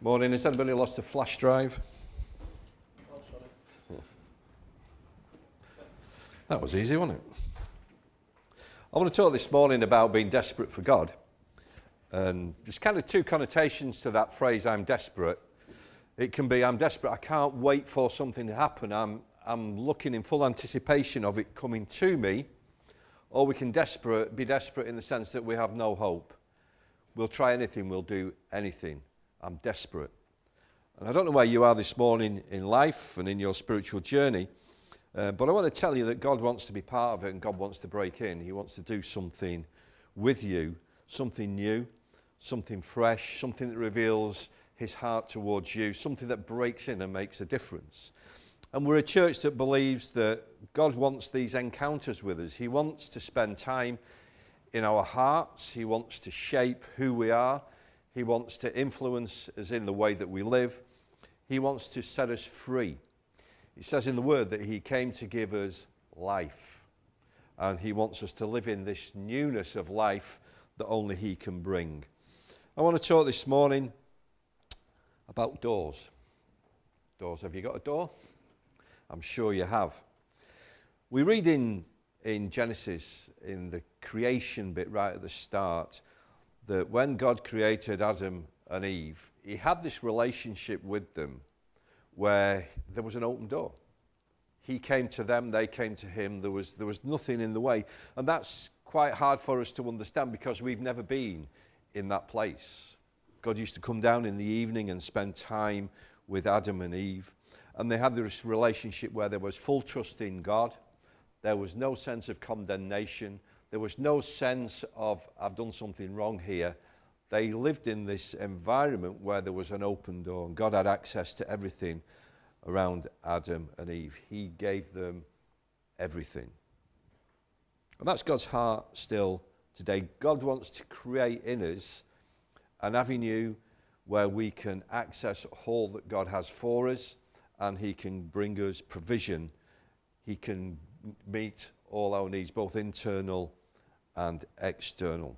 Morning. Has anybody lost a flash drive? Oh, sorry. That was easy, wasn't it? I want to talk this morning about being desperate for God. And there's kind of two connotations to that phrase, I'm desperate. It can be, I'm desperate, I can't wait for something to happen. I'm looking in full anticipation of it coming to me. Or we can be desperate in the sense that we have no hope. We'll try anything, we'll do anything. I'm desperate. And I don't know where you are this morning in life and in your spiritual journey, but I want to tell you that God wants to be part of it and God wants to break in. He wants to do something with you, something new, something fresh, something that reveals his heart towards you, something that breaks in and makes a difference. And we're a church that believes that God wants these encounters with us. He wants to spend time in our hearts. He wants to shape who we are. He wants to influence us in the way that we live. He wants to set us free. He says in the Word that he came to give us life. And he wants us to live in this newness of life that only he can bring. I want to talk this morning about doors. Doors. Have you got a door? I'm sure you have. We read in Genesis, in the creation bit right at the start, that when God created Adam and Eve, he had this relationship with them where there was an open door. He came to them, they came to him. There was nothing in the way. And that's quite hard for us to understand because we've never been in that place. God used to come down in the evening and spend time with Adam and Eve. And they had this relationship where there was full trust in God. There was no sense of condemnation. There was no sense of, I've done something wrong here. They lived in this environment where there was an open door, and God had access to everything around Adam and Eve. He gave them everything. And that's God's heart still today. God wants to create in us an avenue where we can access all that God has for us, and he can bring us provision. He can meet all our needs, both internal and external.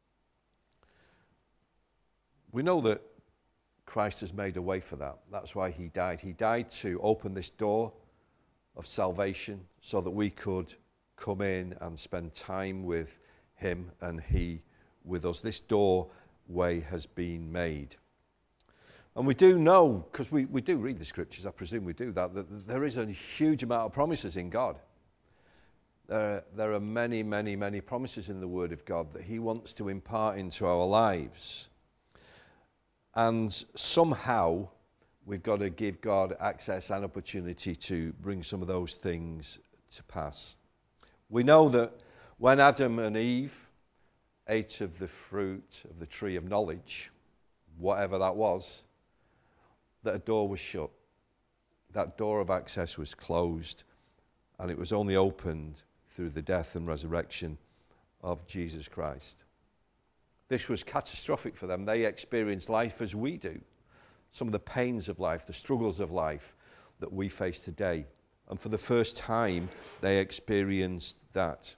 We know that Christ has made a way for that. That's why he died. He died to open this door of salvation so that we could come in and spend time with him and he with us. This doorway has been made. And we do know, because we do read the scriptures, I presume we do that there is a huge amount of promises in God. There are many, many, many promises in the Word of God that he wants to impart into our lives. And somehow we've got to give God access and opportunity to bring some of those things to pass. We know that when Adam and Eve ate of the fruit of the tree of knowledge, whatever that was, that a door was shut. That door of access was closed, and it was only opened through the death and resurrection of Jesus Christ. This was catastrophic for them. They experienced life as we do. Some of the pains of life, the struggles of life that we face today. And for the first time, they experienced that.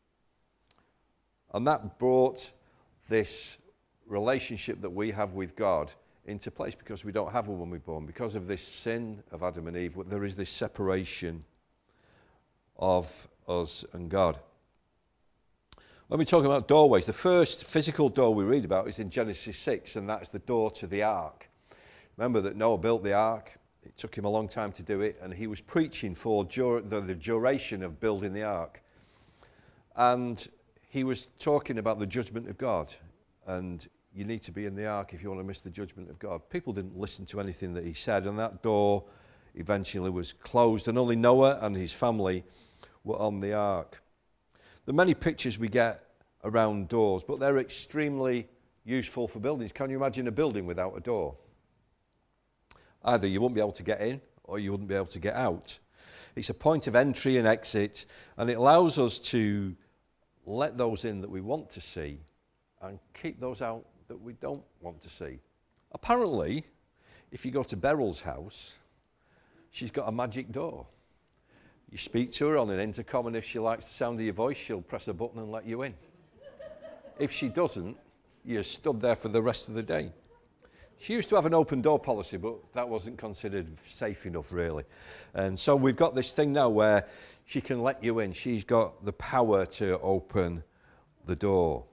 And that brought this relationship that we have with God into place because we don't have one when we're born. Because of this sin of Adam and Eve, there is this separation of us and God. When we talk about doorways, the first physical door we read about is in Genesis 6, and that's the door to the ark. Remember that Noah built the ark. It took him a long time to do it, and he was preaching for the duration of building the ark. And he was talking about the judgment of God, and you need to be in the ark if you want to miss the judgment of God. People didn't listen to anything that he said, and that door eventually was closed, and only Noah and his family were on the ark. There are many pictures we get around doors, but they're extremely useful for buildings. Can you imagine a building without a door? Either you won't be able to get in, or you wouldn't be able to get out. It's a point of entry and exit, and it allows us to let those in that we want to see and keep those out that we don't want to see. Apparently, if you go to Beryl's house, she's got a magic door. You speak to her on an intercom, and if she likes the sound of your voice, she'll press a button and let you in. If she doesn't, you're stood there for the rest of the day. She used to have an open door policy, but that wasn't considered safe enough, really. And so we've got this thing now where she can let you in. She's got the power to open the door.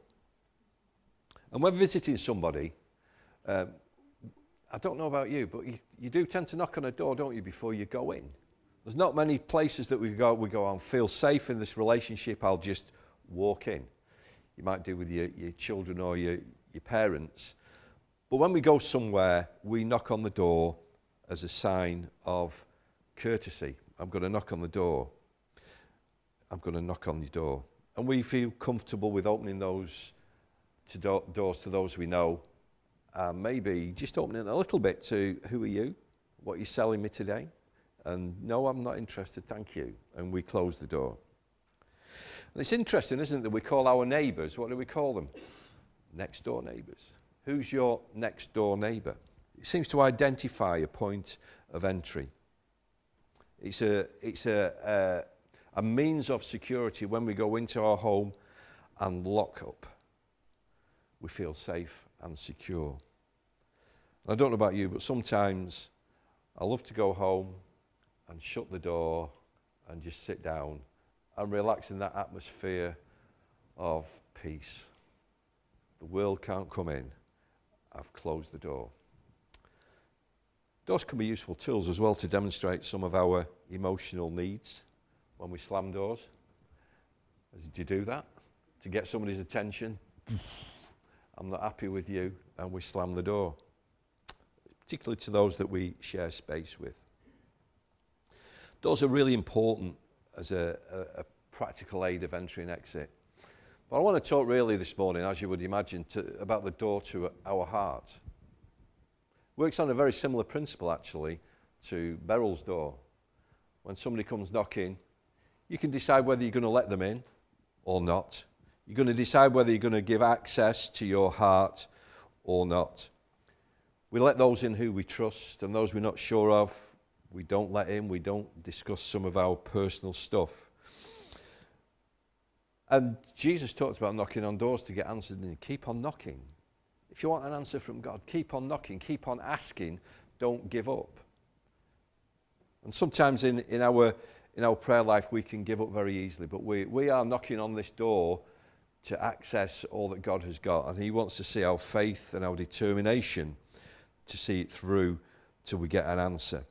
And when visiting somebody, I don't know about you, but you do tend to knock on a door, don't you, before you go in? There's not many places that we go and feel safe in this relationship, I'll just walk in. You might do with your children or your parents. But when we go somewhere, we knock on the door as a sign of courtesy. I'm going to knock on the door. I'm going to knock on your door. And we feel comfortable with opening those doors to those we know. Maybe just opening a little bit to, who are you? What are you selling me today? And no, I'm not interested, thank you. And we close the door. And it's interesting, isn't it, that we call our neighbours, what do we call them? Next door neighbours. Who's your next door neighbour? It seems to identify a point of entry. It's a means of security when we go into our home and lock up. We feel safe and secure. I don't know about you, but sometimes I love to go home and shut the door and just sit down and relax in that atmosphere of peace. The world can't come in. I've closed the door. Doors can be useful tools as well to demonstrate some of our emotional needs when we slam doors. Did you do that? To get somebody's attention? I'm not happy with you, and we slam the door. Particularly to those that we share space with. Doors are really important as a practical aid of entry and exit. But I want to talk really this morning, as you would imagine, about the door to our heart. Works on a very similar principle, actually, to Beryl's door. When somebody comes knocking, you can decide whether you're going to let them in or not. You're going to decide whether you're going to give access to your heart or not. We let those in who we trust, and those we're not sure of, we don't let in. We don't discuss some of our personal stuff. And Jesus talked about knocking on doors to get answered, and keep on knocking. If you want an answer from God, keep on knocking, keep on asking, don't give up. And sometimes in our prayer life we can give up very easily, but we are knocking on this door to access all that God has got, and He wants to see our faith and our determination to see it through till we get an answer.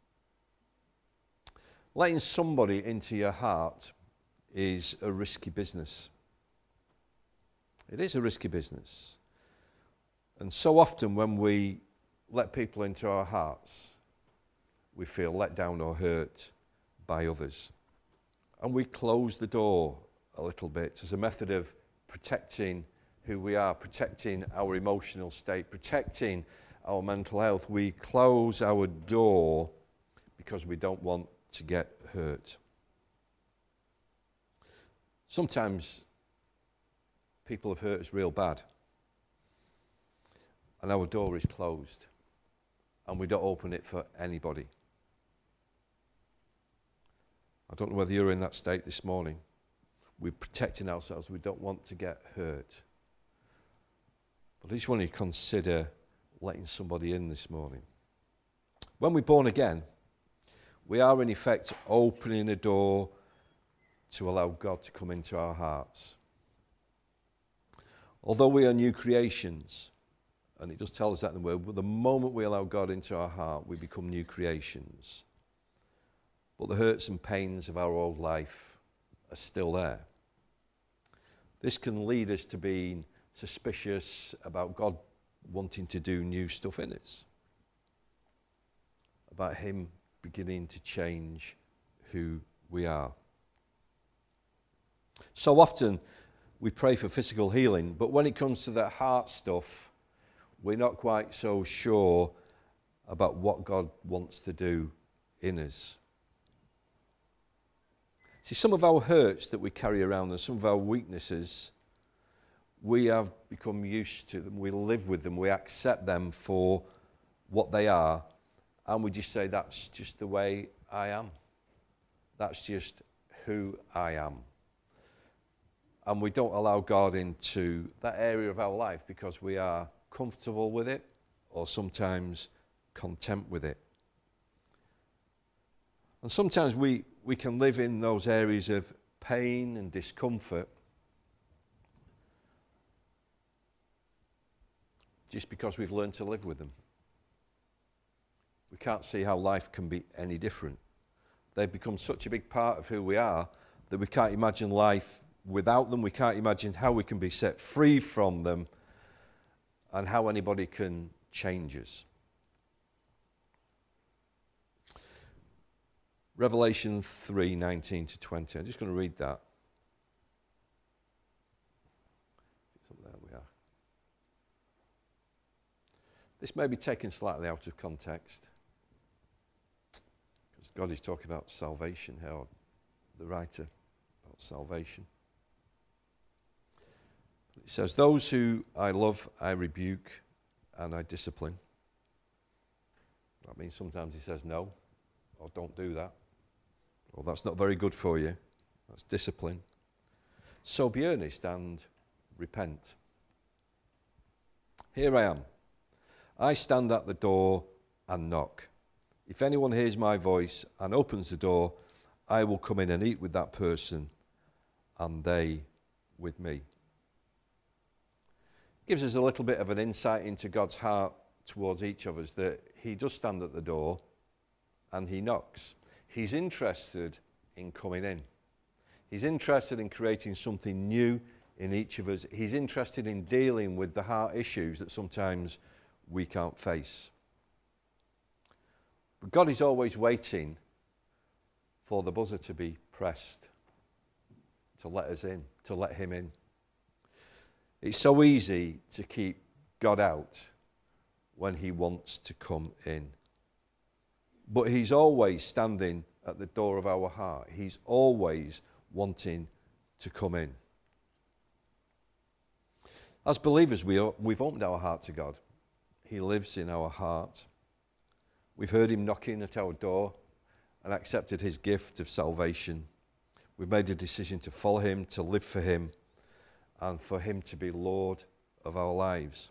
Letting somebody into your heart is a risky business. It is a risky business. And so often when we let people into our hearts, we feel let down or hurt by others. And we close the door a little bit as a method of protecting who we are, protecting our emotional state, protecting our mental health. We close our door because we don't want to get hurt. Sometimes people have hurt us real bad, and our door is closed, and we don't open it for anybody. I don't know whether you're in that state this morning. We're protecting ourselves. We don't want to get hurt. But I just want you to consider letting somebody in this morning. When we're born again, we are in effect opening a door to allow God to come into our hearts. Although we are new creations, and it does tell us that in the Word, but the moment we allow God into our heart, we become new creations. But the hurts and pains of our old life are still there. This can lead us to being suspicious about God wanting to do new stuff in us, about Him beginning to change who we are. So often we pray for physical healing, but when it comes to that heart stuff, we're not quite so sure about what God wants to do in us. See, some of our hurts that we carry around and some of our weaknesses, we have become used to them, we live with them, we accept them for what they are, and we just say, that's just the way I am. That's just who I am. And we don't allow God into that area of our life because we are comfortable with it, or sometimes content with it. And sometimes we can live in those areas of pain and discomfort just because we've learned to live with them. We can't see how life can be any different. They've become such a big part of who we are that we can't imagine life without them. We can't imagine how we can be set free from them and how anybody can change us. Revelation 3:19-20. I'm just going to read that. There we are. This may be taken slightly out of context, because God is talking about salvation here, or the writer about salvation. It says, "Those who I love, I rebuke and I discipline." That means sometimes he says no, or don't do that. Well, that's not very good for you. That's discipline. "So be earnest and repent. Here I am. I stand at the door and knock. If anyone hears my voice and opens the door, I will come in and eat with that person and they with me." Gives us a little bit of an insight into God's heart towards each of us, that he does stand at the door and he knocks. He's interested in coming in. He's interested in creating something new in each of us. He's interested in dealing with the heart issues that sometimes we can't face. But God is always waiting for the buzzer to be pressed, to let us in, to let him in. It's so easy to keep God out when he wants to come in. But he's always standing at the door of our heart. He's always wanting to come in. As believers, we've opened our heart to God. He lives in our heart. We've heard him knocking at our door and accepted his gift of salvation. We've made a decision to follow him, to live for him, and for him to be Lord of our lives.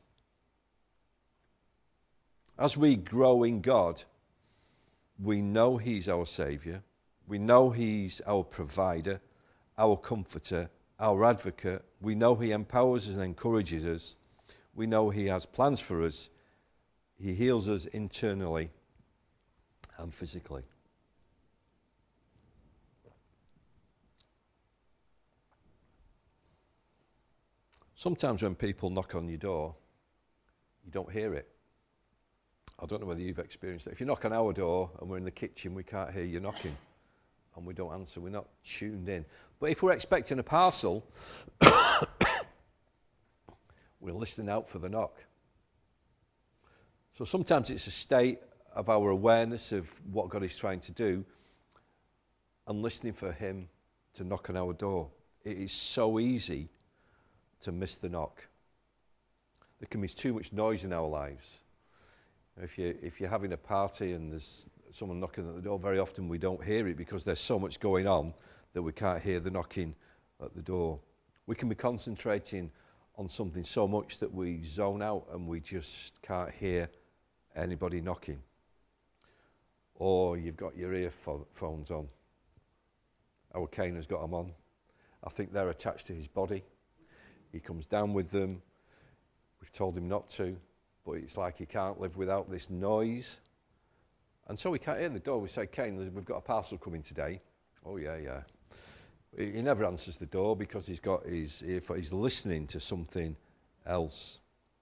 As we grow in God, we know he's our Saviour. We know he's our provider, our comforter, our advocate. We know he empowers us and encourages us. We know he has plans for us. He heals us internally and physically. Sometimes when people knock on your door, you don't hear it. I don't know whether you've experienced that. If you knock on our door and we're in the kitchen, we can't hear you knocking and we don't answer. We're not tuned in. But if we're expecting a parcel, we're listening out for the knock. So sometimes it's a state of our awareness of what God is trying to do and listening for him to knock on our door. It is so easy to miss the knock. There can be too much noise in our lives. If you're having a party and there's someone knocking at the door, very often we don't hear it because there's so much going on that we can't hear the knocking at the door. We can be concentrating on something so much that we zone out and we just can't hear anybody knocking. Or you've got your earphones on. Our Cain has got them on. I think they're attached to his body. He comes down with them. We've told him not to, but it's like he can't live without this noise. And so we can't hear the door. We say, "Cain, we've got a parcel coming today." "Oh, yeah. He never answers the door because he's got his earphone. He's listening to something else.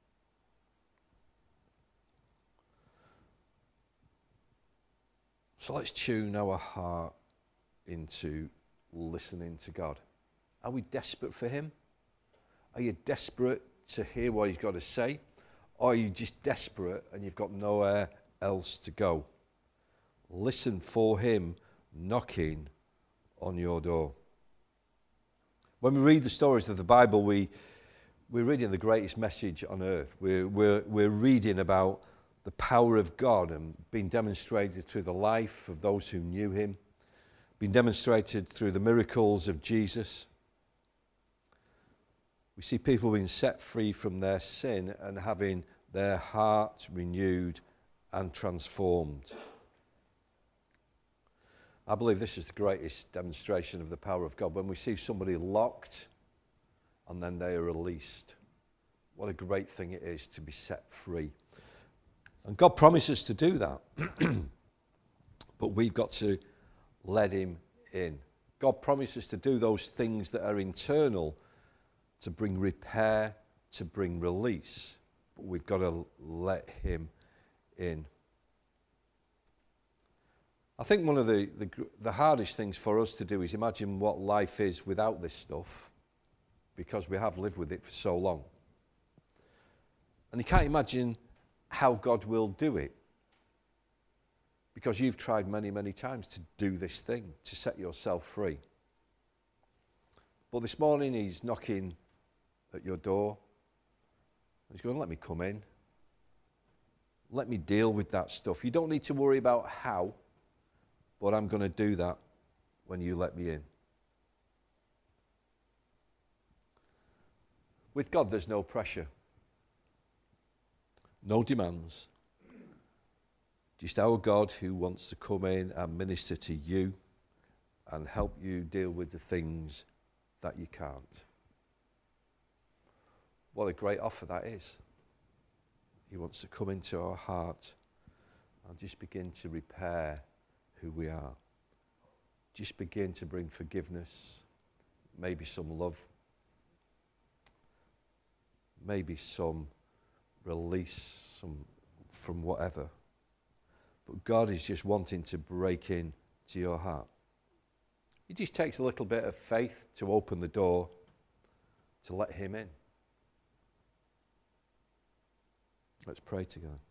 So let's tune our heart into listening to God. Are we desperate for him? Are you desperate to hear what he's got to say? Or are you just desperate and you've got nowhere else to go? Listen for him knocking on your door. When we read the stories of the Bible, we're reading the greatest message on earth. We're reading about the power of God and being demonstrated through the life of those who knew him, being demonstrated through the miracles of Jesus. We see people being set free from their sin and having their heart renewed and transformed. I believe this is the greatest demonstration of the power of God, when we see somebody locked and then they are released. What a great thing it is to be set free. And God promises to do that. But we've got to let him in. God promises to do those things that are internal to bring repair, to bring release. But we've got to let him in. I think one of the hardest things for us to do is imagine what life is without this stuff, because we have lived with it for so long. And you can't imagine how God will do it, because you've tried many, many times to do this thing, to set yourself free. But this morning he's knocking at your door. He's going, let me come in. Let me deal with that stuff. You don't need to worry about how, but I'm going to do that when you let me in. With God, there's no pressure, no demands. Just our God who wants to come in and minister to you and help you deal with the things that you can't. What a great offer that is. He wants to come into our heart and just begin to repair who we are. Just begin to bring forgiveness, maybe some love, maybe some release from whatever. But God is just wanting to break in to your heart. It just takes a little bit of faith to open the door, to let him in. Let's pray together.